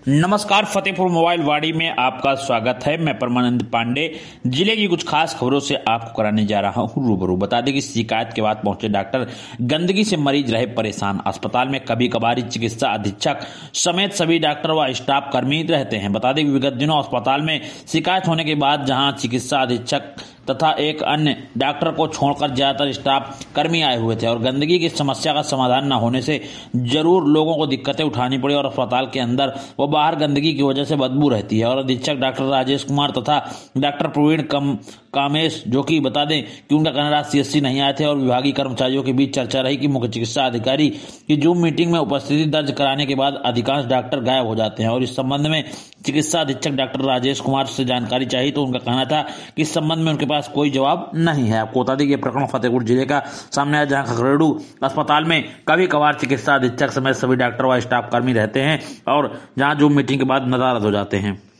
नमस्कार, फतेहपुर मोबाइल वाड़ी में आपका स्वागत है। मैं परमानंद पांडे जिले की कुछ खास खबरों से आपको कराने जा रहा हूं रूबरू। बता दें कि शिकायत के बाद पहुंचे डॉक्टर, गंदगी से मरीज रहे परेशान। अस्पताल में कभी कभार चिकित्सा अधीक्षक समेत सभी डॉक्टर व स्टाफ कर्मी रहते हैं। बता दें कि विगत दिनों अस्पताल में शिकायत होने के बाद जहां चिकित्सा अधीक्षक तथा एक अन्य डॉक्टर को छोड़कर ज्यादातर स्टाफ कर्मी आए हुए थे और गंदगी की समस्या का समाधान न होने से जरूर लोगों को दिक्कतें उठानी पड़ी और अस्पताल के अंदर व बाहर गंदगी की वजह से बदबू रहती है। और अधीक्षक डॉक्टर राजेश कुमार तथा डॉक्टर प्रवीण कामेश, जो कि बता दें कि उनका कहना सीएससी नहीं आए थे और विभागीय कर्मचारियों के बीच चर्चा रही कि मुख्य चिकित्सा अधिकारी की जूम मीटिंग में उपस्थिति दर्ज कराने के बाद अधिकांश डॉक्टर गायब हो जाते हैं। और इस संबंध में चिकित्सा अधीक्षक डॉक्टर राजेश कुमार से जानकारी चाहिए तो उनका कहना था कि इस संबंध में उनके पास कोई जवाब नहीं है। आपको बता दें कि प्रकरण फतेहपुर जिले का सामने आया, जहां खगरेडू अस्पताल में कभी कभार चिकित्सा अधीक्षक समेत सभी डॉक्टर व स्टाफ कर्मी रहते हैं और जहां जूम मीटिंग के बाद नदारद हो जाते हैं।